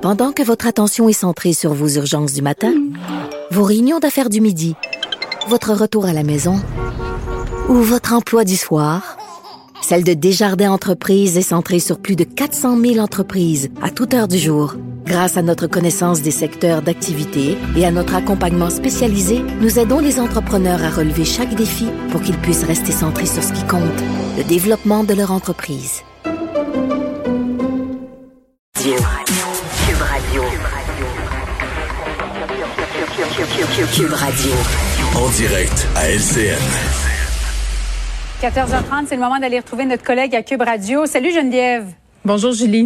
Pendant que votre attention est centrée sur vos urgences du matin, vos réunions d'affaires du midi, votre retour à la maison ou votre emploi du soir, celle de Desjardins Entreprises est centrée sur plus de 400 000 entreprises à toute heure du jour. Grâce à notre connaissance des secteurs d'activité et à notre accompagnement spécialisé, nous aidons les entrepreneurs à relever chaque défi pour qu'ils puissent rester centrés sur ce qui compte, le développement de leur entreprise. Cube Radio. En direct à LCN. 14h30, c'est le moment d'aller retrouver notre collègue à Cube Radio. Salut Geneviève. Bonjour Julie.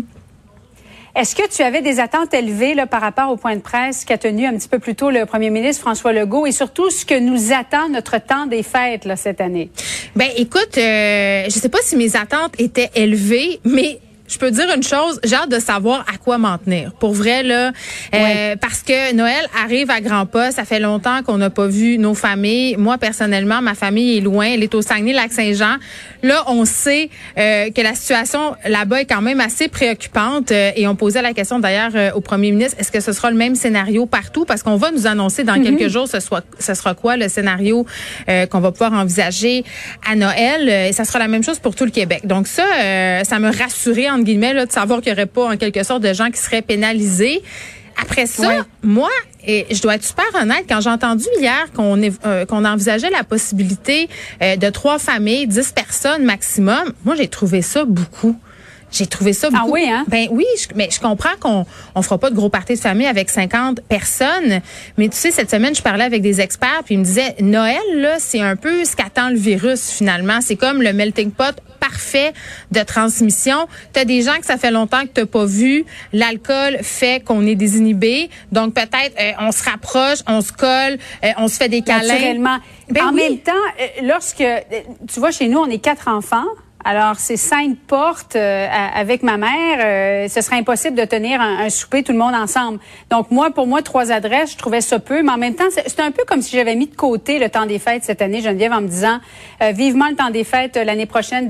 Est-ce que tu avais des attentes élevées là, par rapport au point de presse qu'a tenu un petit peu plus tôt le premier ministre François Legault et surtout ce que nous attend notre temps des fêtes là, cette année? Ben écoute, je sais pas si mes attentes étaient élevées, mais je peux dire une chose, j'ai hâte de savoir à quoi m'en tenir. Pour vrai, là, parce que Noël arrive à grands pas. Ça fait longtemps qu'on n'a pas vu nos familles. Moi, personnellement, ma famille est loin. Elle est au Saguenay-Lac-Saint-Jean. Là, on sait que la situation là-bas est quand même assez préoccupante. Et on posait la question d'ailleurs au premier ministre, est-ce que ce sera le même scénario partout? Parce qu'on va nous annoncer dans quelques jours ce sera quoi le scénario qu'on va pouvoir envisager à Noël. Et ça sera la même chose pour tout le Québec. Donc ça me rassurait entre guillemets, là, de savoir qu'il n'y aurait pas, en quelque sorte, de gens qui seraient pénalisés. Après ça, moi, et je dois être super honnête, quand j'ai entendu hier qu'on envisageait la possibilité de 3 familles, 10 personnes maximum, moi, j'ai trouvé ça beaucoup. J'ai trouvé ça beaucoup. Ah oui, hein? Ben oui, mais je comprends qu'on fera pas de gros parties de famille avec 50 personnes. Mais tu sais, cette semaine, je parlais avec des experts puis ils me disaient, Noël, là, c'est un peu ce qu'attend le virus, finalement. C'est comme le melting pot parfait de transmission. T'as des gens que ça fait longtemps que t'as pas vu. L'alcool fait qu'on est désinhibé. Donc, peut-être, on se rapproche, on se colle, on se fait des câlins. Naturellement. En même temps, lorsque, tu vois, chez nous, on est 4 enfants. Alors, c'est 5 portes avec ma mère. Ce serait impossible de tenir un souper tout le monde ensemble. Donc, pour moi, 3 adresses, je trouvais ça peu. Mais en même temps, c'est un peu comme si j'avais mis de côté le temps des fêtes cette année, Geneviève, en me disant vivement le temps des fêtes l'année prochaine,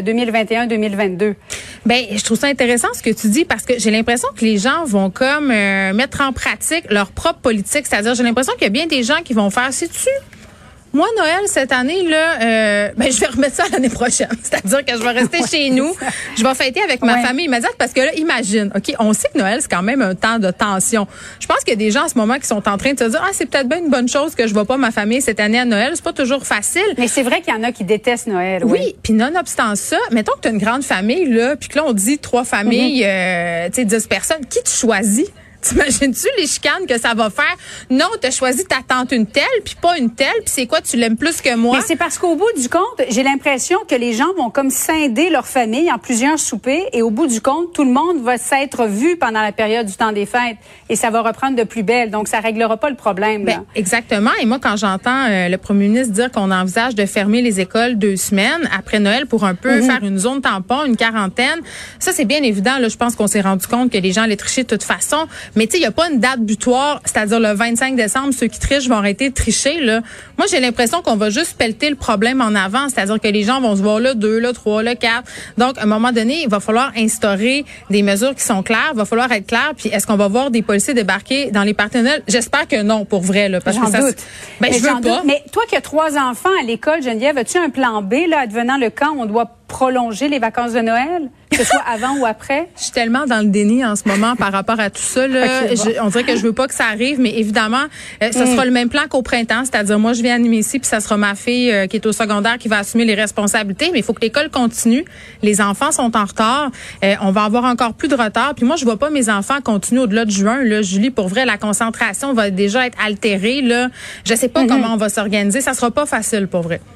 2021-2022. Ben, je trouve ça intéressant ce que tu dis parce que j'ai l'impression que les gens vont comme mettre en pratique leur propre politique. C'est-à-dire, j'ai l'impression qu'il y a bien des gens qui vont faire, sais-tu? Moi, Noël, cette année, là, je vais remettre ça l'année prochaine. C'est-à-dire que je vais rester chez nous. Je vais fêter avec ma famille immédiate parce que là, imagine, OK, on sait que Noël, c'est quand même un temps de tension. Je pense qu'il y a des gens en ce moment qui sont en train de se dire, c'est peut-être bien une bonne chose que je vois pas ma famille cette année à Noël. C'est pas toujours facile. Mais c'est vrai qu'il y en a qui détestent Noël. Oui, puis nonobstant ça, mettons que tu as une grande famille, là, puis que là, on dit 3 familles, tu sais, 10 personnes. Qui tu choisis? T'imagines-tu les chicanes que ça va faire? Non, t'as choisi ta tante une telle, puis pas une telle, puis c'est quoi, tu l'aimes plus que moi? Mais c'est parce qu'au bout du compte, j'ai l'impression que les gens vont comme scinder leur famille en plusieurs soupers, et au bout du compte, tout le monde va s'être vu pendant la période du temps des fêtes, et ça va reprendre de plus belle, donc ça réglera pas le problème. Là. Ben, exactement, et moi, quand j'entends le premier ministre dire qu'on envisage de fermer les écoles 2 semaines après Noël pour un peu faire une zone tampon, une quarantaine, ça c'est bien évident, là, je pense qu'on s'est rendu compte que les gens allaient tricher de toute façon. Mais tu sais, il n'y a pas une date butoir, c'est-à-dire le 25 décembre, ceux qui trichent vont arrêter de tricher. Là. Moi, j'ai l'impression qu'on va juste pelleter le problème en avant, c'est-à-dire que les gens vont se voir là, 2, là, 3, là, 4. Donc, à un moment donné, il va falloir instaurer des mesures qui sont claires, il va falloir être clair. Puis, est-ce qu'on va voir des policiers débarquer dans les parcs de Noël? J'espère que non, pour vrai. Là, parce j'en que ça, doute. Ben, je veux pas. Mais toi qui as 3 enfants à l'école, Geneviève, as-tu un plan B, là, advenant le cas où on doit prolonger les vacances de Noël, que ce soit avant ou après? Je suis tellement dans le déni en ce moment par rapport à tout ça. Là. Okay, on dirait que je veux pas que ça arrive, mais évidemment, ce sera le même plan qu'au printemps. C'est-à-dire, moi, je vais animer ici, puis ça sera ma fille qui est au secondaire qui va assumer les responsabilités. Mais il faut que l'école continue. Les enfants sont en retard. On va avoir encore plus de retard. Puis moi, je vois pas mes enfants continuer au-delà de juin. Là, Julie, pour vrai, la concentration va déjà être altérée. Là. Je sais pas comment on va s'organiser. Ça sera pas facile, pour vrai.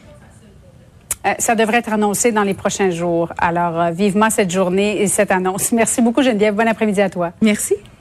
Ça devrait être annoncé dans les prochains jours. Alors, vivement cette journée et cette annonce. Merci beaucoup, Geneviève. Bon après-midi à toi. Merci.